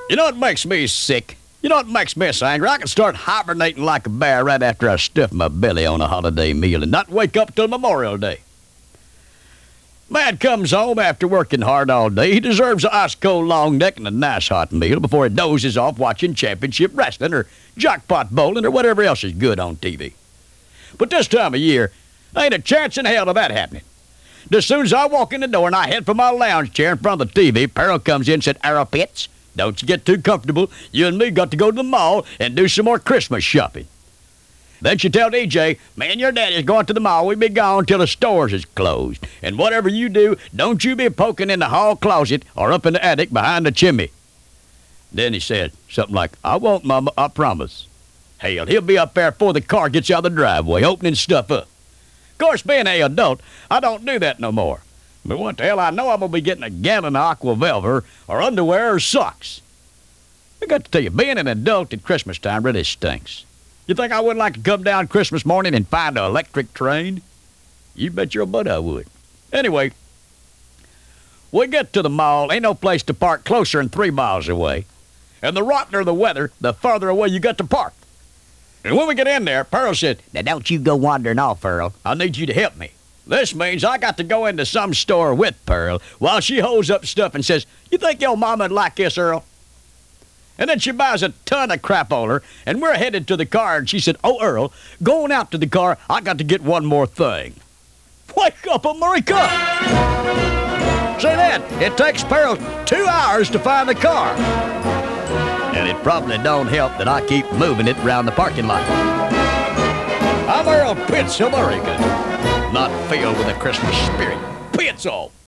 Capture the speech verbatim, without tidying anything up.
You know what makes me sick? You know what makes me so angry? I can start hibernating like a bear right after I stuff my belly on a holiday meal and not wake up till Memorial Day. Man comes home after working hard all day. He deserves an ice-cold long neck and a nice hot meal before he dozes off watching championship wrestling or jackpot bowling or whatever else is good on T V. But this time of year, ain't a chance in hell of that happening. As soon as I walk in the door and I head for my lounge chair in front of the T V, Pearl comes in and said, "Arrow Pitts, don't you get too comfortable. You and me got to go to the mall and do some more Christmas shopping." Then she tell D J, "Man, your daddy's going to the mall. We be gone till the stores is closed. And whatever you do, don't you be poking in the hall closet or up in the attic behind the chimney." Then he said something like, "I won't, Mama, I promise." Hell, he'll be up there before the car gets out of the driveway, opening stuff up. Of course, being an adult, I don't do that no more. But what the hell, I know I'm going to be getting a gallon of Aqua Velva or underwear or socks. I got to tell you, being an adult at Christmas time really stinks. You think I wouldn't like to come down Christmas morning and find an electric train? You bet your butt I would. Anyway, we get to the mall, ain't no place to park closer than three miles away. And the rottener the weather, the farther away you got to park. And when we get in there, Pearl said, "Now don't you go wandering off, Earl. I need you to help me." This means I got to go into some store with Pearl while she holds up stuff and says, "You think your mama'd like this, Earl?" And then she buys a ton of crap on her, and we're headed to the car, and she said, "Oh, Earl, going out to the car, I got to get one more thing." Wake up, America! See that? It takes Pearl two hours to find the car. And it probably don't help that I keep moving it around the parking lot. I'm Earl Pitts, America, not filled with the Christmas spirit. Pitts all.